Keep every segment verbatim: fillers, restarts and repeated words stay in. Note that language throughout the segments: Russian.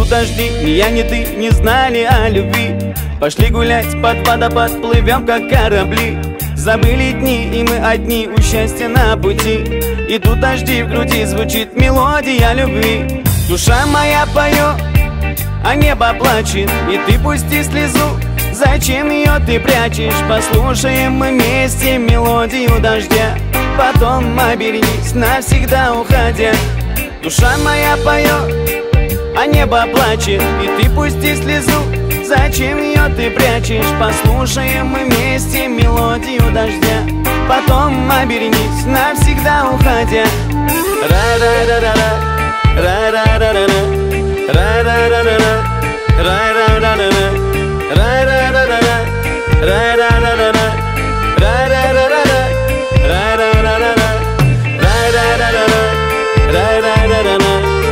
дожди, ни я, ни ты не знали о любви. Пошли гулять под водопад, плывем как корабли. Забыли дни, и мы одни, у счастья на пути. И тут дожди в груди, звучит мелодия любви. Душа моя поет, а небо плачет, и ты пусти слезу. Зачем ее ты прячешь? Послушаем мы вместе мелодию дождя. Потом обернись, навсегда уходя. Душа моя поет, а небо плачет, и ты пусти слезу. Зачем ее ты прячешь? Послушаем мы вместе мелодию дождя. Потом обернись, навсегда уходя. Ра-ра-ра-ра-ра, ра-ра-ра-ра-ра, ра-ра-ра-ра-ра, ра-ра-ра-ра-ра, ра-ра-ра-ра-ра, ра-ра-ра-ра-ра, ра-ра-ра-ра-ра, ра-ра-ра-ра-ра, ра-ра-ра-ра-ра, ра-ра-ра-ра-ра.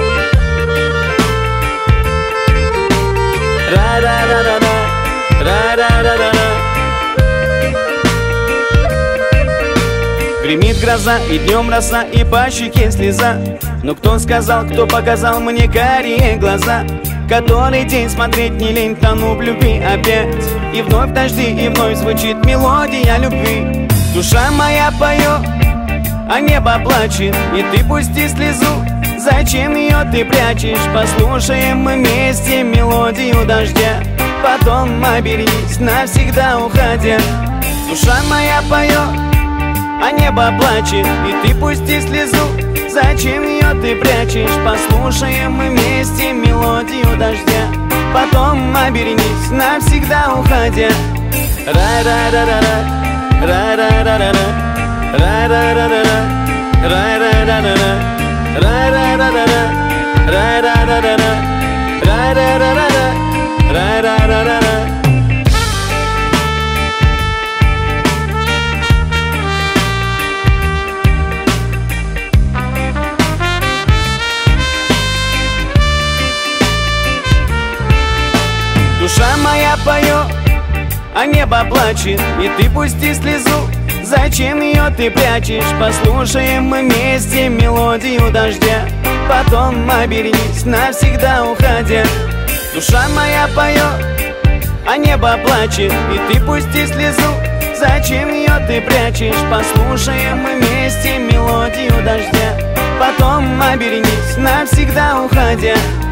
Ра-ра-ра-ра-ра, ра-ра-ра-ра-ра. Гремит гроза, и днем роса, и по щеке слеза. Но кто сказал, кто показал мне карие глаза? Который день смотреть не лень, тону в любви опять. И вновь дожди, и вновь звучит мелодия любви. Душа моя поет, а небо плачет, и ты пусти слезу. Зачем ее ты прячешь? Послушаем мы вместе мелодию дождя. Потом обернись, навсегда уходя. Душа моя поет, а небо плачет, и ты пусти слезу. Зачем ее ты прячешь? Послушаем мы вместе мелодию дождя. Потом обернись, навсегда уходя. Ра-ра-ра-ра-ра, ра-ра-ра-ра-ра, ра-ра-ра-ра-ра, ра-ра-ра-ра-ра, ра-ра-ра-ра-ра, ра-ра-ра-ра-ра, ра-ра-ра-ра-ра, ра-ра-ра-ра-ра. Душа моя поет, а небо плачет, и ты пусти слезу. Зачем ее ты прячешь? Послушаем мы вместе мелодию дождя. Потом обернись, навсегда уходя. Душа моя поет, а небо плачет, и ты пусти слезу. Зачем ее ты прячешь? Послушаем мы вместе мелодию дождя. Потом обернись, навсегда уходя.